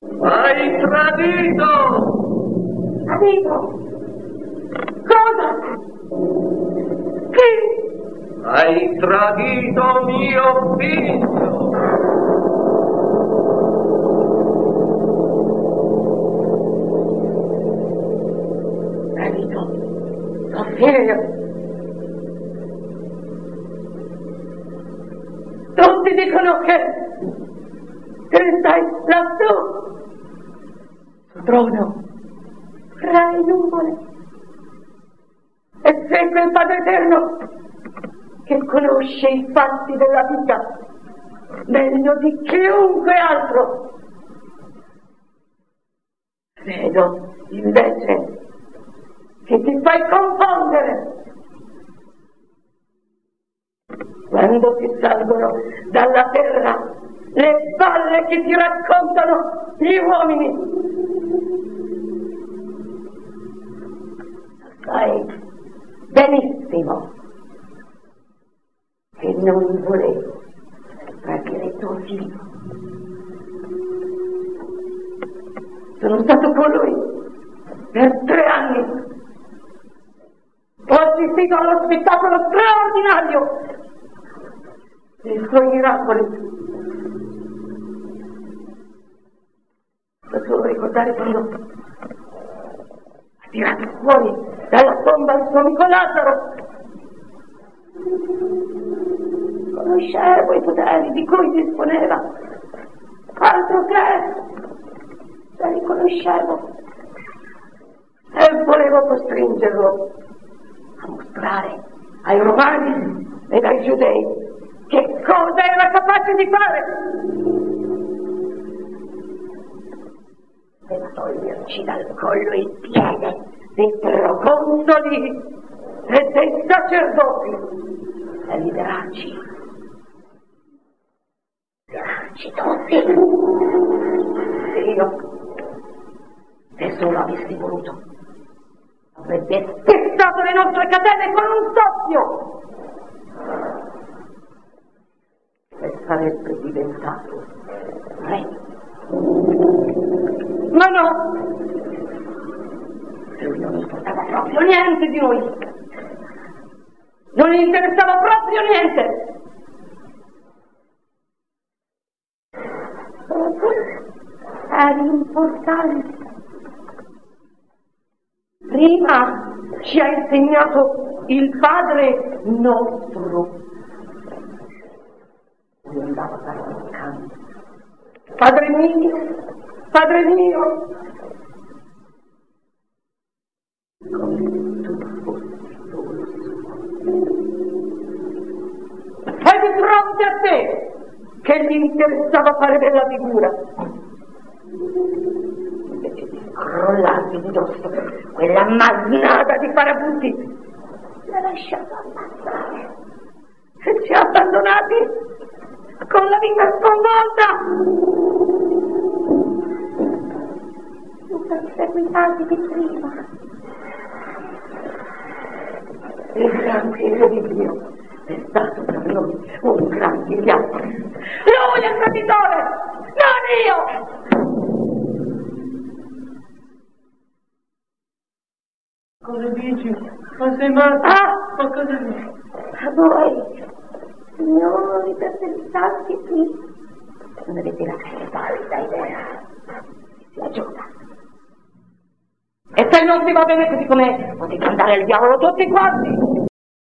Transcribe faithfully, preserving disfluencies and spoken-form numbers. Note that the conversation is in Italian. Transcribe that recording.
Hai tradito! Tradito? Cosa? Chi? Hai tradito mio figlio! Tradito? Tuo figlio? Tutti dicono che, che stai lassù, sul trono, fra le nuvole, e sei quel Padre Eterno che conosce i fatti della vita meglio di chiunque altro. Vedo invece che ti fai confondere quando ti salgono dalla terra le balle che ti raccontano gli uomini. Sai benissimo che non volevo tradire tuo figlio. Sono stato con lui per tre anni. Ho assistito allo spettacolo straordinario dei suoi miracoli. Posso ricordare quando ha tirato fuori dalla tomba il suo amico Lazzaro. Conoscevo i poteri di cui disponeva, altro che la riconoscevo, e volevo costringerlo a mostrare ai romani ed ai giudei che cosa era capace di fare. Per toglierci dal collo il piede dei proconsoli e dei sacerdoti e liberarci, liberarci tutti. Se io, se solo avessi voluto, avrebbe spezzato le nostre catene con un soffio e sarebbe diventato re. Ma no, lui non importava proprio niente di noi, non gli interessava proprio niente. Eri importante. Prima ci ha insegnato il Padre nostro. Lui andava praticando. Padre mio, Padre mio, come tu fossi solo suo. E di fronte a te, che gli interessava fare bella figura, invece di crollarti di dosso quella masnada di farabutti, l'ha lasciato ammazzare e ci ha abbandonati con la vita sconvolta. Perseguitati di prima. Il gran figlio di Dio è stato per noi un gran vigliacco. Lui è il traditore, non io! Cosa dici? Ma sei matto? Ah! Ma cosa dici? A voi, signori perseguitati qui, non avete la pallida idea. Si aggiunga. E se non vi va bene così com'è, potete andare al diavolo tutti quanti!